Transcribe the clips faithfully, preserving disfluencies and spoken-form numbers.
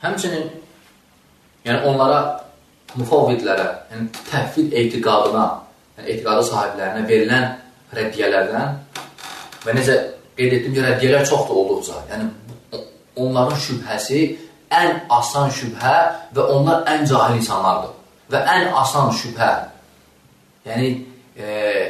Həmçinin yəni onlara, müfavvidlərə, yəni təhvid etiqadına, yəni etiqadı sahiblərinə verilən rəddiyələrdən və necə qeyd etdim ki, rəddiyələr çox da olduqca, yəni onların şübhəsi ən asan şübhə və onlar ən cahil insanlardır. Və ən asan şübhə, yəni, e,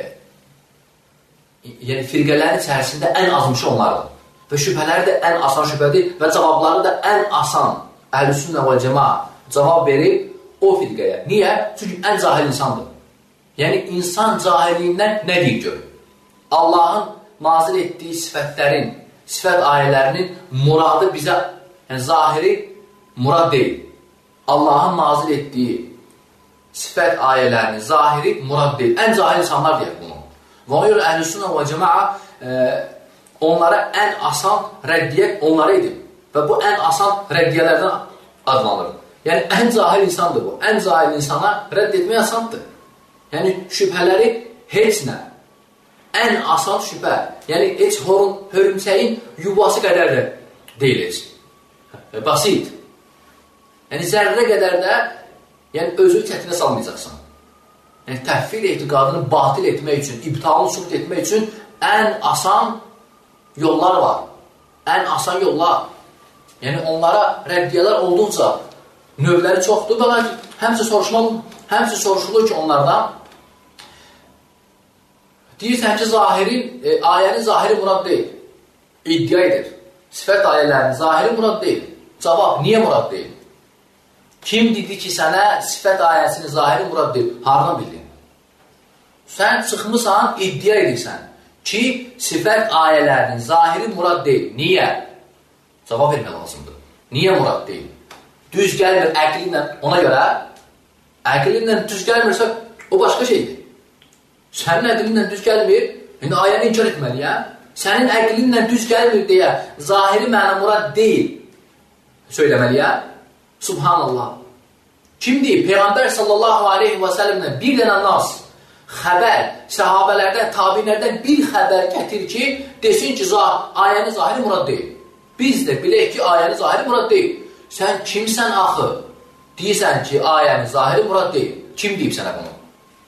yəni firqələrin içərisində ən azmışı onlardır. Və şübhələri də ən asan şübhədir və cavabları da ən asan Əhl-i-Sünnə və Cəmaə cavab verib o firqəyə. Niyə? Çünki ən cahil insandır. Yəni, insan cahilliyindən nə deyir görür? Allahın nazil etdiyi sifətlərin, sifət ayələrinin muradı bizə, yəni zahiri murad deyil. Allahın nazil etdiyi sifət ayələrinin zahiri murad deyil. Ən cahil insanlar deyək bunu. Və ona görə Əhl-i-Sünnə və Cəmaə e, onlara ən asan rəddiyə onlara edib. Və bu ən asan rəddiyələrdən adlanır. Yəni, ən cahil insandır bu. Ən cahil insana rədd etmək asandır. Yəni, şübhələri heç nə. Ən asan şübhə. Yəni, heç horun, hörümçəyin yuvası qədər də deyil heç. Basit. Yəni, zərrə qədər də yəni, özünü çətinə salmayacaqsan. Yəni, təhvil etiqadını batil etmək üçün, ibtalını sübut etmək üçün ən asan yollar var. Ən asan yollar. Yəni, onlara rəddiyələr olduqca növləri çoxdur. Və həmçə soruşmalı, həmçə soruşulur ki, onlardan deyirsən ki, zahirin, e, ayənin zahiri murad deyil. İddia edir. Sifət ayələrinin zahiri murad deyil. Cavab, niyə murad deyil? Kim dedi ki, sənə sifət ayəsinin zahiri murad deyil? Harına bildin? Sən çıxmısan, iddia edirsən ki, sifət ayələrinin zahiri murad deyil. Niyə? Cavab vermək lazımdır. Niyə murad deyil? Düz gəlmir əqlinlə ona görə, əqlinlə düz gəlmirsə, o başqa şeydir. Sənin əqlinlə düz gəlmir, indi ayəni inkar etməliyəm. Sənin əqlinlə düz gəlmir deyə, zahiri mənə murad deyil söyləməliyəm. Subhanallah. Kim deyib? Peyğəmbər sallallahu aleyhi və səlləmdən bir dənə nas, xəbər, səhabələrdən, tabinlərdən bir xəbər gətir ki, desin ki, ayəni zahiri murad deyil. Biz də bilək ki, ayəni zahiri murad deyil. Sən kimsən axı? Deyirsən ki, ayəni zahiri murad deyil. Kim deyib sənə bunu?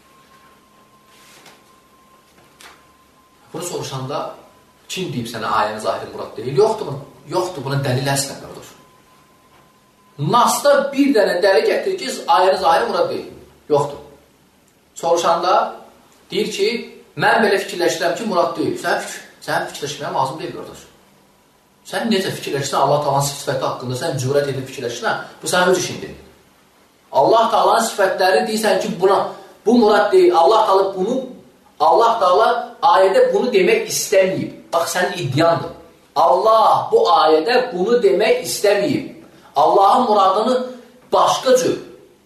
Bunu soruşanda, kim deyib sənə ayəni zahiri murad deyil? Yoxdur bunu. Yoxdur, buna dəlil əslən qardaş. Nasda bir dənə dəli gətirir ki, ayəni zahiri murad deyil. Yoxdur. Soruşanda deyir ki, mən belə fikirləşirəm ki, murad deyil. Sən, fikir, sən fikirləşməyə lazım deyil, qardaş. Sən necə fikirləşsən Allah Taala'nın sifəti haqqında, sən cürət edib fikirləşsən, bu sənin öz işindir. Allah Taala'nın sifətləri deyirsən ki, buna, bu murad deyil. Allah Taala bunu, Allah Taala ayədə bunu demək istəməyib. Bax, sənin iddiandır. Allah bu ayədə bunu demək istəməyib. Allahın muradını başqa cür.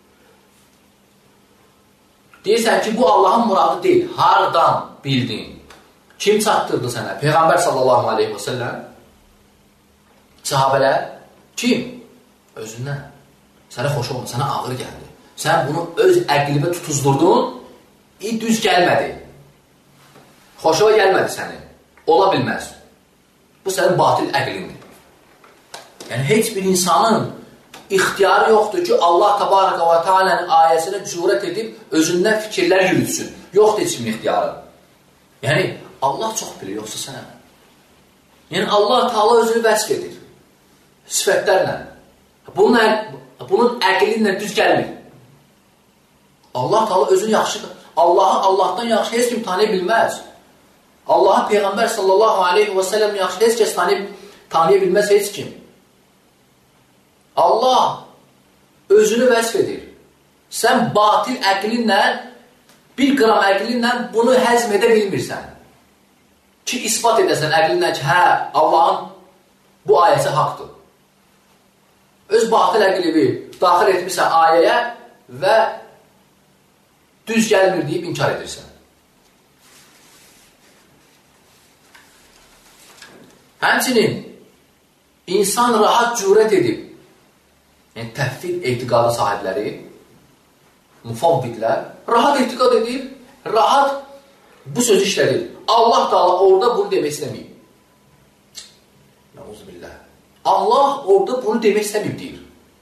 Deyirsən ki, bu Allahın muradı deyil. Hardan bildin? Kim çatdırdı sənə? Peyğəmbər sallallahu aleyhi və səlləm? Sahabələr? Kim? Özündən. Sənə xoş olma, sənə ağır gəldi. Sən bunu öz əqlibə tutuzdurdun, düz gəlmədi. Xoşova gəlmədi səni. Ola bilməz. Bu sənin batil əqlindir. Yəni, heç bir insanın ixtiyarı yoxdur ki, Allah Təbaraka və Teala'nın ayəsinə cürət edib, özündən fikirlər yürütsün. Yoxdur heç kimin ixtiyarı. Yəni, Allah çox bilir, yoxsa sənə. Yəni, Allah Teala özünü vəsf edir. Sifətlərlə. Bunun, bunun əqlinlə düz gəlmir. Allah Teala özünü yaxşıdır. Allahı Allahdan yaxşı heç kim tanıya bilməz. Allahı Peyğəmbər sallallahu aleyhi və səlləm yaxşı heç kəs tanıya bilməz heç kim. Allah özünü vəsf edir. Sən batil əqlinlə, bir qram əqlinlə bunu həzm edə bilmirsən. Ki, ispat edəsən əqlinlə ki, hə, Allahın bu ayəsi haqdır. Öz batil əqlibi daxil etmirsən ayəyə və düz gəlmir deyib inkar edirsən. Həmçinin insan rahat cürət edib, yəni təhvid etiqadı sahibləri, mufavvidlər, rahat etiqad edir, rahat bu sözü işlədir. Allah Teala orada bunu demək istəməyib. Nəuzubillah. Allah orada bunu demək istəməyib deyir.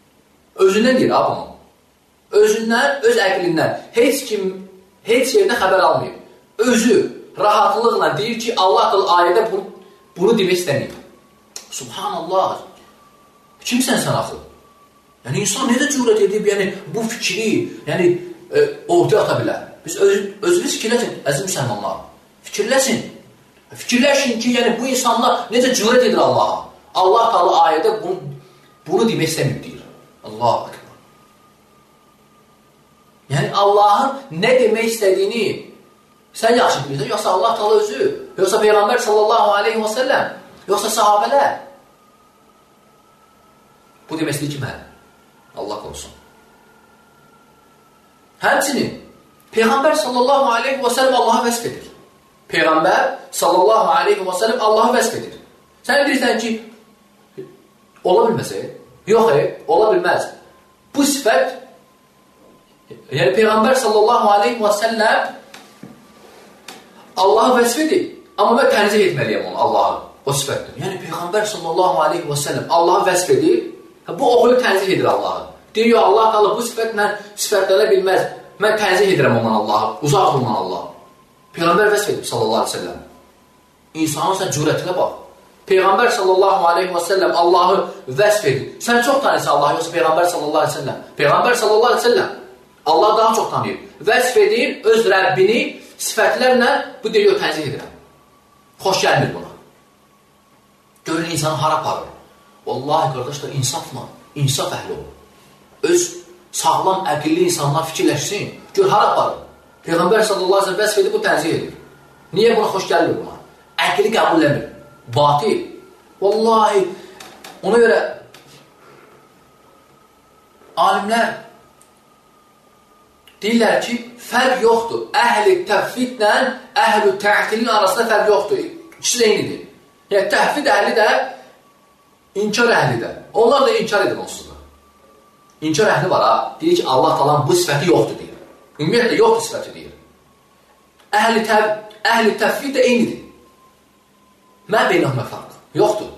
Özündən deyir ha bunu. Özündən, öz əqlindən. Heç kim, heç yerdə xəbər almayıb. Özü rahatlıqla deyir ki, Allah da ayədə bunu, bunu demək istəməyib. Subhanallah. Kimsən sən axı? Yəni, insan necə cürət edib, yəni, bu fikri, yəni, e, ortaya ata bilər. Biz öz, özünüz fikirləsin, əziz müsəlmanlar. Fikirləsin. Fikirləşin ki, yəni, bu insanlar necə cürət edir Allaha. Allah Taala ayədə bunu, bunu demək istəməyib deyir. Allahu Ekber. Yəni, Allahın nə demək istədiyini sən yaxşı bilirsən, yoxsa Allah Taala özü, yoxsa Peyğəmbər sallallahu aleyhi və səlləm, yoxsa sahabələr. Bu demək istəyir ki, mən. Allah qorusun. Həmçinin, Peyğəmbər sallallahu aleyhi və səlləm Allahı vəsf edir. Peyğəmbər sallallahu aleyhi və səlləm Allahı vəsf edir. Sən bilirsən ki, ola bilməsə, yox, e, ola bilməz. Bu sifət, yəni Peyğəmbər sallallahu aleyhi və səlləm Allahı vəsf edir. Amma mən tənzih etməliyəm onu, Allahı, o sifətdir. Yəni Peyğəmbər sallallahu aleyhi və səlləm Allahı vəsf edir, bu oxuyub tənzih edir Allahı. Deyir, Allah qalır, bu sifət mən sifətlənə bilməz. Mən tənzih edirəm ondan Allahı, uzaq ondan Allah. Peyğəmbər vəsf edib sallallahu aleyhi və səlləm. İnsanın sən cürətinə bax. Peyğəmbər sallallahu aleyhi və səlləm Allahı vəsf edir. Sən çox tanıyırsan Allahı, yoxsa Peyğəmbər sallallahu aleyhi və səlləm. Peyğəmbər sallallahu aleyhi və səlləm Allah daha çox tanıyır. Vəsf edir öz Rəbbini sifətlərlə, bu deyir, tənzih edirəm. Xoş gəlmir buna. Görün insanı hara aparır. Vallahi qardaşlar, insafla, insaf əhli olur. Öz sağlam, əqilli insanlar fikirləşsin, gör hara aparır. Peyğəmbər sallallahu aleyhi və səlləm vəsf edib, bu tənzih edir. Niyə buna xoş gəlmir buna? Əqli qəbulləmir. Batil. Vallahi, ona görə alimlər deyirlər ki, fərq yoxdur. Əhl-i təvhidlə əhl-i tə'tilin arasında fərq yoxdur. İkisi də eynidir. Yəni, təhvid əhli də, inkar əhli də. Onlar da inkar edir onsuz da. İnkar əhli var ha, deyir ki, Allah talan bu sifəti yoxdur deyir. Ümumiyyətlə, yoxdur sifəti deyir. Əhl-i təv təvhid də eynidir. Mən beynəhmə farq. Yoxdur.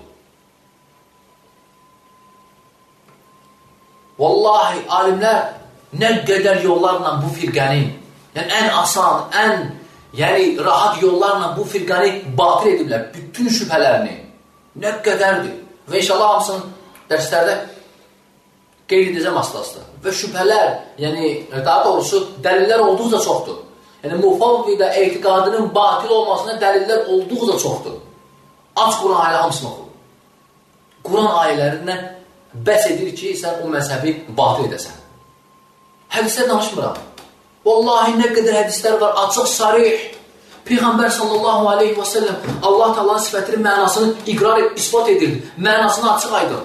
Vallahi, alimlər nə qədər yollarla bu firqəni, yəni ən asan, ən yəni, rahat yollarla bu firqəni batil ediblər. Bütün şübhələrini. Nə qədərdir. Və inşallah hamısının dərslərdə qeyd edəcəm aslasında. Və şübhələr, yəni, daha doğrusu dəlillər olduqca çoxdur. Yəni, mufavvidə etiqadının batil olmasına dəlillər olduqca çoxdur. Aç Quran ailə hamısını oxu. Quran ayələrindən bəs edir ki, sən o məzhəbi batil edəsən. Hədislər danışmıram. Vallahi nə qədər hədislər var, açıq, sarih. Peyğəmbər sallallahu aleyhi və səlləm Allah Taala'nın sifətinin mənasını iqrar, ispat edir. Mənasını açıq aydın.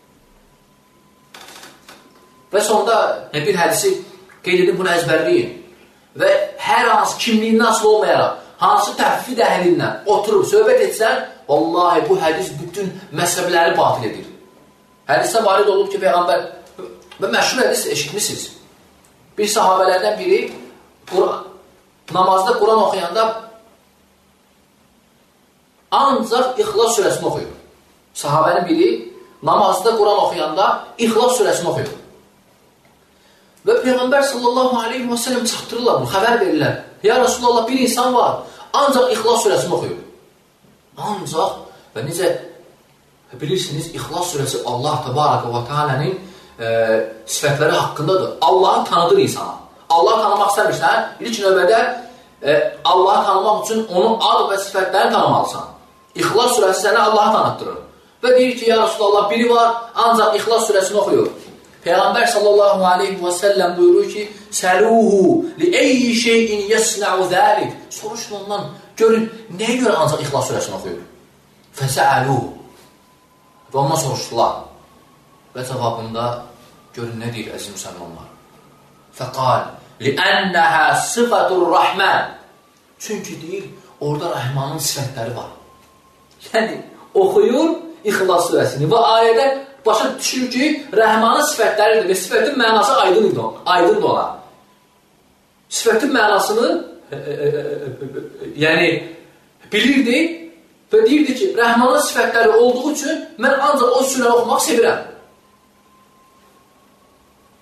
Və sonda bir hədisi qeyd edib bunu əzbərləyin. Və hər hansı kimliyindən asılı olmayaraq, hansı təhvid əhlindən oturub söhbət etsən, vallahi bu hədis bütün məzhəbləri batil edir. Hədisdə varid olub ki, Peyğəmbər, və məşhur hədis eşitmişsiniz. Bir sahabələrdən biri Quran, namazda Quran oxuyanda ancaq İxlas surəsini oxuyur. Sahabənin biri namazda Quran oxuyanda İxlas surəsini oxuyur. Və Peyğəmbər sallallahu aleyhi və səlləm çatdırırlar bunu, xəbər verirlər. Ya Resulallah, bir insan var, ancaq İxlas surəsini oxuyur. Ancaq, və necə bilirsiniz, İxlas surəsi Allah Təbaraka və Teala'nın e, sifətləri haqqındadır. Allahı tanıdır insana. Allahı tanımaq istəmirsən, ilk növbədə e, Allahı tanımaq üçün onun ad və sifətlərini tanımalısan. İxlas surəsi sənə Allahı tanıtdırır. Və deyir ki, ya Resulallah, biri var, ancaq İxlas surəsini oxuyur. Peyğəmbər sallallahu aleyhi və səlləm buyurur ki, Səluhu li eyyi şeyin yəsnə'u zəlik. Soruşun ondan, görün, nəyə görə ancaq İxlas surəsini oxuyur? Fəsə'aluhu. Və ondan soruşdular. Və cavabında görün nə deyir əziz müsəlmanlar. Fəqal, li'ənnəhə sıfətur rəhmən. Çünki deyir, orada Rəhmanın sifətləri var. Yəni, oxuyur İxlas surəsini və ayədə başa düşür ki, Rəhmanın sifətləridir və sifətin mənası aydındır, aydındır ona. Sifətin mənasını e, e, e, yəni bilirdi və deyirdi ki, Rəhmanın sifətləri olduğu üçün mən ancaq o surəni oxumaq sevirəm.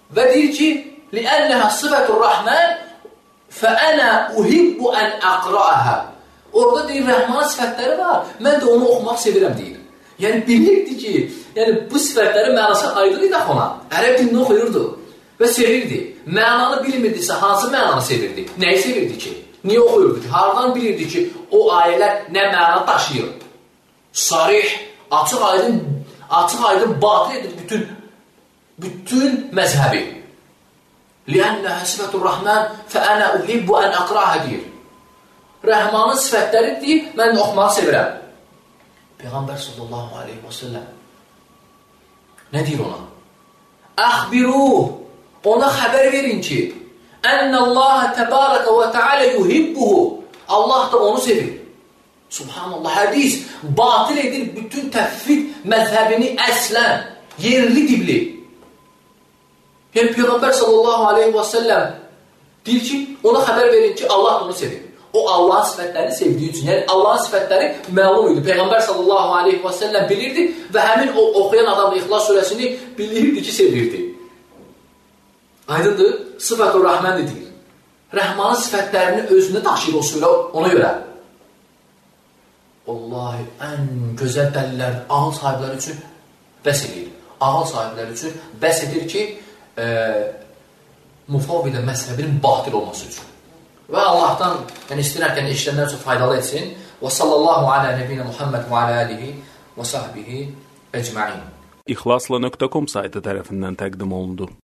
Və deyir ki, لِأَنَّهَا صِفَةُ الرَّحْمَنِ فَأَنَا أُحِبُّ أَنْ أَقْرَأَهَا. Orada deyir, Rəhmanın sifətləri var, mən də onu oxumaq sevirəm deyir. Yəni, bilirdi ki, yəni, bu sifətlərin mənası aydın idi ona. Ərəb dilini oxuyurdu və sevirdi. Mənanı bilmirdisə, hansı mənanı sevirdi? Nəyi sevirdi ki? Niyə oxuyurdu ki? Haradan bilirdi ki, o ayələr nə məna daşıyır? Sarih, açıq aydın, açıq aydın batıl edir bütün, bütün məzhəbi. لِأَنَّهَا صِفَةُ الرَّحْمَنِ فَأَنَا أُحِبُّ أَنْ أَقْرَأَهَا deyir. Rəhmanın sifətləri deyir, mən də oxumağı sevirəm. Peyğəmbər sallallahu aleyhi və səlləm nə deyir ona? Əxbiruh, ona xəbər verin ki, Ənəllaha təbarəkə və tealə yuhibbuhu, Allah da onu sevir. Subhanallah, hədis batil edir bütün təfvid məzhəbini əslən, yerli dibli. Yəni, Peyğəmbər sallallahu aleyhi və səlləm deyir ki, ona xəbər verin ki, Allah onu sevir. O, Allahın sifətlərini sevdiyi üçün, yəni Allahın sifətləri məlum idi. Peyğəmbər sallallahu aleyhi və səlləm bilirdi və həmin o oxuyan adam İxlas surəsini bilirdi ki, sevirdi. Aydındır, sıfət-ü rəhmən deyir. Rəhmanın sifətlərini özündə daşıyır o surə ona görə. Vallahi, ən gözəl dəlillər ağıl sahibləri üçün bəs edir. Ağıl sahibləri üçün bəs edir ki, e, mufavvidə məzhəbinin batil olması üçün. Və Allahdan, yəni istəyərkən işlənlər üçün faydalı etsin. Və sallallahu alə nəbiyyə Muhammed və alə alihi və sahbihi əcməin. İxlasla nöqtə com saytı tərəfindən təqdim olundu.